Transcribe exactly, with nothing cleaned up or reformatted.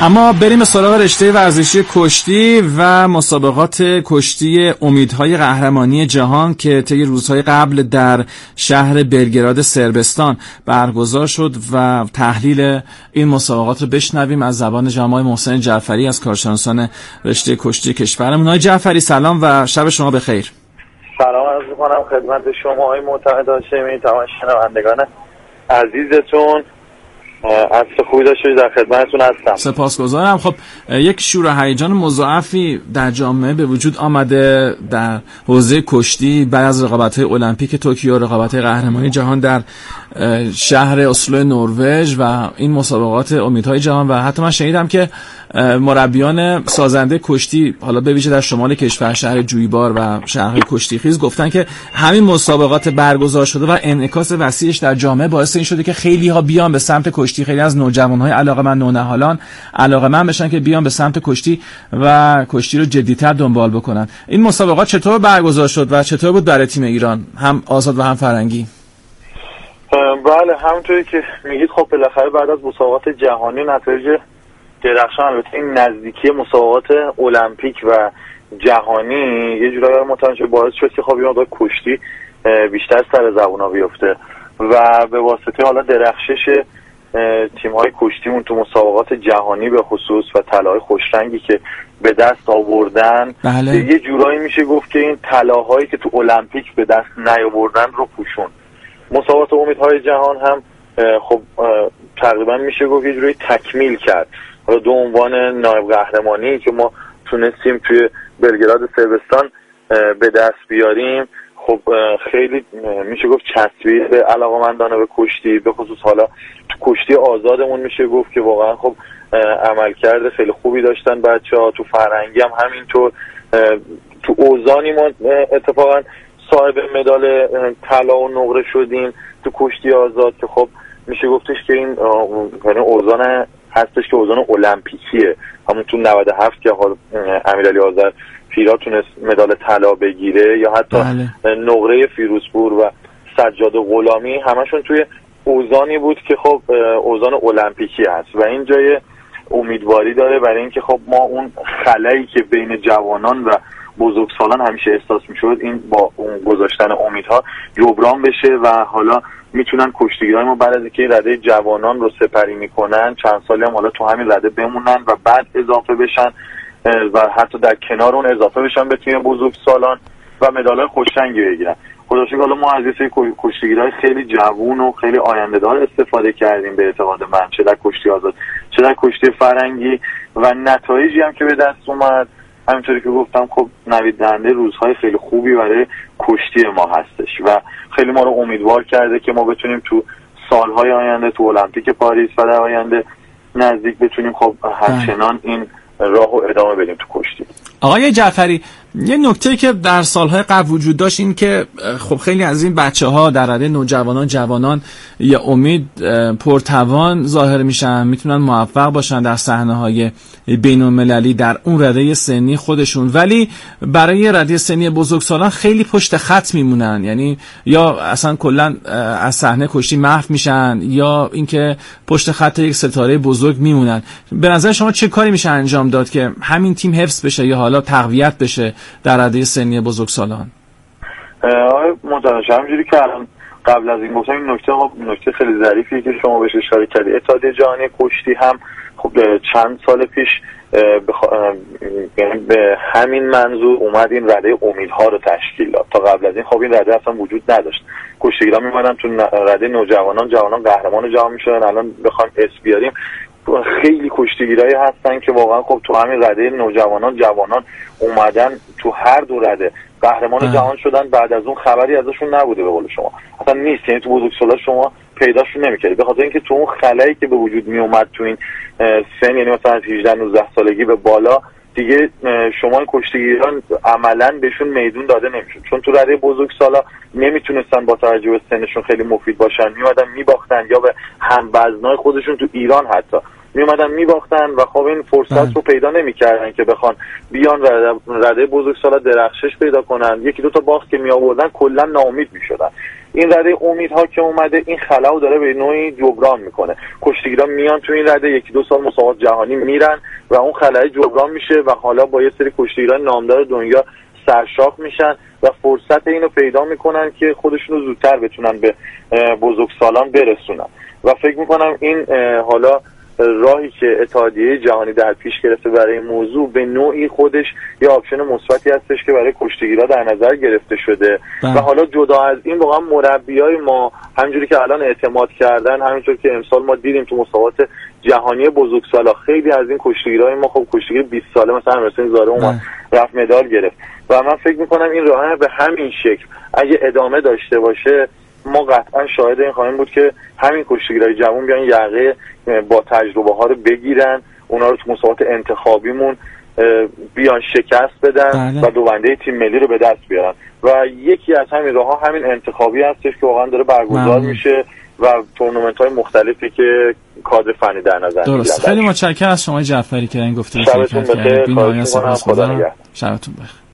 اما بریم سراغ رشته ورزشی کشتی و مسابقات کشتی امیدهای قهرمانی جهان که طی روزهای قبل در شهر بلگراد صربستان برگزار شد و تحلیل این مسابقات رو بشنویم از زبان جناب محسن جعفری از کارشناسان رشته کشتی کشورمون. آقای جعفری سلام و شب شما بخیر. سلام عرض می‌کنم خدمت شما آقای معتمد هاشمی، تمام شنوندگان عزیزتون. از خوبی داشته در خدمتتون هستم. سپاسگزارم. خب یک شور و هیجان مضاعفی در جامعه به وجود آمده در حوزه کشتی بعد از رقابت‌های المپیک توکیو، رقابت‌های قهرمانی جهان در شهر اسلو نروژ و این مسابقات امیدهای جهان. و حتی من شنیدم که مربیان سازنده کشتی حالا به ویژه در شمال کشور، شهر جویبار و شهرهای کشتی خیز، گفتن که همین مسابقات برگزار شده و انعکاس وسیعش در جامعه باعث این شده که خیلی ها بیان به سمت کشتی، خیلی از نوجوان‌های علاقه‌مند، نونهالان علاقه‌مند بشن که بیان به سمت کشتی و کشتی رو جدی‌تر دنبال بکنن. این مسابقات چطور برگزار شد و چطور بود برای تیم ایران، هم آزاد و هم فرنگی؟ بله همونطوری که میگید خب بالاخره بعد از مسابقات جهانی نتایج درخشان، البته این نزدیکی مسابقات المپیک و جهانی یه جورایی متوجه باعث شد که خب این مقدار کشتی بیشتر سر زبونا بیفته و به واسطه حالا درخشش تیم‌های کشتیمون تو مسابقات جهانی به خصوص و طلاهای خوشرنگی که به دست آوردن، بله. یه جورایی میشه گفت که این طلاهایی که تو المپیک به دست نیاوردن رو پوشون. مسابقات امیدهای جهان هم خب تقریبا میشه گفت یه جوری تکمیل کرد. حالا دو عنوان نایب قهرمانی که ما تونستیم توی بلگراد صربستان به دست بیاریم، خب خیلی میشه گفت چسبید به علاقه‌مندانه به کشتی، به خصوص حالا تو کشتی آزادمون میشه گفت که واقعا خب عملکرد خیلی خوبی داشتن بچه‌ها. تو فرنگی هم همینطور، تو اوزانی ما اتفاقا صاحب مدال طلا و نقره شدیم تو کشتی آزاد که خب میشه گفتش که این یعنی اوزان هستش که اوزان المپیکیه، همون تو نود و هفت که حالا امیرعلی آذر پیرا تونست مدال طلا بگیره یا حتی بله. نقره فیروزپور و سجاد غلامی همشون توی اوزانی بود که خب اوزان المپیکی هست و این جای امیدواری داره برای اینکه خب ما اون خلایی که بین جوانان و بزرگسالان همیشه احساس میشد این با اون گذاشتن امیدها جبران بشه و حالا میتونن کشتیگیرای ما بعد از اینکه رده جوانان رو سپری میکنن چند سالی هم حالا تو همین رده بمونن و بعد اضافه بشن و حتی در کنار اون اضافه بشن به تیم بزرگسالان و مدال‌های خوشرنگی بگیرن. خدا شکر حالا ما از یه سری کشتیگیرای خیلی جوون و خیلی آینده‌دار استفاده کردیم به اعتقاد من، چه در کشتی آزاد چه در کشتی فرنگی و نتایجی هم که به دست اومد همینطوری که گفتم خب نوید دهنده روزهای خیلی خوبی برای کشتی ما هستش و خیلی ما رو امیدوار کرده که ما بتونیم تو سالهای آینده تو المپیک پاریس و در آینده نزدیک بتونیم خب همچنان این راه رو ادامه بدیم تو کشتی. آقای جعفری، یه نکته که در سالهای قبل وجود داشت این که خب خیلی از این بچه‌ها در رده نوجوانان جوانان یا امید پرتوان ظاهر میشن، میتونن موفق باشن در صحنه‌های بین‌المللی در اون رده سنی خودشون، ولی برای رده سنی بزرگسالان خیلی پشت خط میمونن، یعنی یا اصلا کلا از صحنه کشتی محو میشن یا اینکه پشت خط یک ستاره بزرگ میمونن. به نظر شما چه کاری میشه انجام داد که همین تیم حفظ بشه یا حالا تقویت بشه در رده سنی بزرگسالان؟ آقای متناش همینجوری که الان قبل از این گفتم این نکته نکته خیلی ظریفیه که شما بهش اشاره کردید. اتحادیه جهانی کشتی هم خب چند سال پیش بخ... یعنی به همین منظور اومد این رده امیدها رو تشکیل داد. تا قبل از این خب این رده اصلا وجود نداشت. کشتیگیران میمدن تو رده نوجوانان، جوانان قهرمان جهان میشدن. الان بخوام اسم بیاریم خیلی کشتیگیرایی هستن که واقعا خب تو همین رده نوجوانان جوانان اومدن تو هر دو رده قهرمان جهان شدن. بعد از اون خبری ازشون نبوده به قول شما، اصلا نیست، یعنی تو بزرگسالا شما پیداشون نمی‌کردید به خاطر اینکه تو اون خلایی که به وجود می اومد تو این سن، یعنی مثلا از هجده نوزده سالگی به بالا دیگه شما این کشتیگیران عملاً بهشون میدون داده نمیشد، چون تو رده بزرگسالا نمیتونستن با توجه به سنشون خیلی مفید باشن، میومدن میباختن یا به هم وزنای خودشون تو ایران حتی میومدن میباختن و خب این فرصت رو پیدا نمیکردن که بخوان بیان رده, رده بزرگسالا درخشش پیدا کنن. یکی دو تا باخت که می آوردن کلا ناامید میشدن. این رده امیدها که اومده این خلاو داره به نوعی جبران میکنه. کشتیگیران میان تو این رده یکی دو سال مسابقات جهانی میرن و اون خلای جبران میشه و حالا با یه سری کشتیگیران نامدار دنیا سرشاخ میشن و فرصت اینو پیدا میکنن که خودشونو زودتر بتونن به بزرگسالان برسونن. و فکر میکنم این حالا راهی که اتحادیه جهانی در پیش گرفته برای موضوع به نوعی خودش یه آپشن مثبتی هستش که برای کشتیگیرا در نظر گرفته شده. و حالا جدا از این واقعا مربیای ما همونجوری که الان اعتماد کردن، همینطور که امسال ما دیدیم تو مسابقات جهانی بزرگسالا خیلی از این کشتیگیرای ما خب کشتیگیر بیست ساله مثلا رسین زاره اومد رفت مدال گرفت و من فکر میکنم این راه به همین شکل اگه ادامه داشته باشه ما قطعا شاهد این خواهیم بود که همین کشتیگیرای جوان بیان یقه با تجربه ها رو بگیرن، اونا رو تو مسابقات انتخابیمون بیان شکست بدن بله. و دوونده تیم ملی رو به دست بیارن و یکی از همین راه ها همین انتخابی هستش که واقعا داره برگزار بله. میشه و تورنمنت های مختلفی که کادر فنی در نظر میگیرن. درست. خیلی متشکرم از شما جعفری که این گفتگو شبتون بخیر. بی‌نهایت سپاسگزارم. شبتون بخیر.